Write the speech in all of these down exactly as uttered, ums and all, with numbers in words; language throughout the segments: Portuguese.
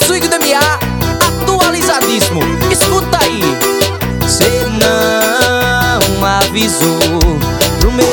Swing do M A, atualizadíssimo. Escuta aí. Cê não avisou pro meu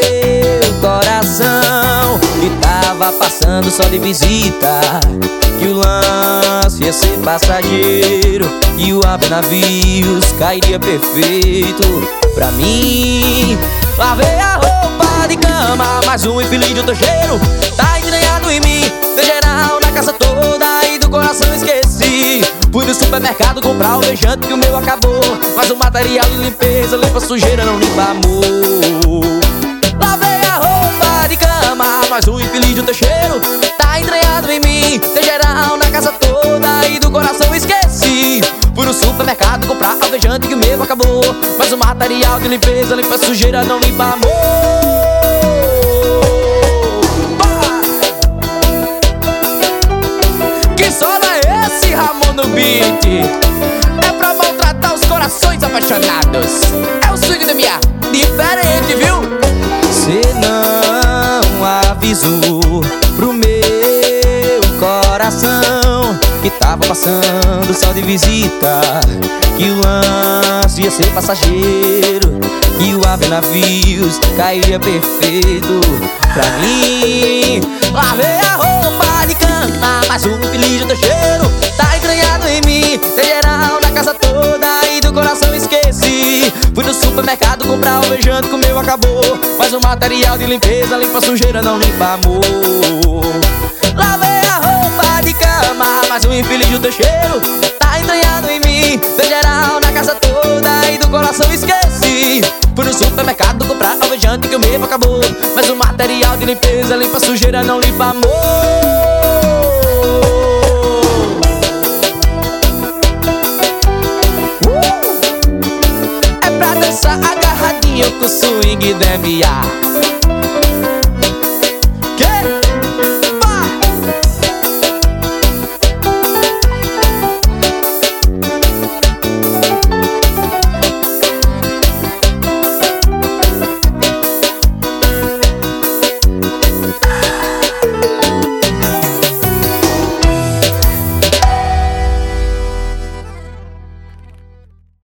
coração que tava passando só de visita, que o lance ia ser passageiro e o ave navios cairia perfeito pra mim. Lavei a roupa de cama, mais um infeliz de outro cheiro tá entranhado em mim. Dei geral na casa toda e do coração esqueci. Fui no supermercado comprar o beijante que o meu acabou, mas o material de limpeza limpa sujeira, não limpa amor. Lavei a roupa de cama, mas um infeliz de outro cheiro tá entranhado em mim. Dei geral na casa toda e do coração esqueci. Fui no supermercado comprar alvejante que o meu acabou, mas o material de limpeza limpa sujeira, não limpa amor. Que sono é esse, Ramon no beat? É pra maltratar os corações apaixonados. É o swing do M A, diferente, viu? Cê não avisou pro meu coração que tava passando só de visita, que o lance ia ser passageiro, que o ave navios cairia perfeito pra mim. Lavei a roupa de cama, mas um infeliz do cheiro tá entranhado em mim. Dei geral na casa toda e do coração esqueci. Fui no supermercado comprar o beijante que o meu acabou, mas o material de limpeza limpa sujeira, não limpa amor. Lavei a roupa de cama, mas o infeliz do teu cheiro tá entranhado em mim. Dei geral na casa toda e do coração esqueci. Fui no supermercado comprar alvejante que o meu acabou, mas o material de limpeza limpa sujeira, não limpa amor. uh! É pra dançar agarradinho com o swing do M A.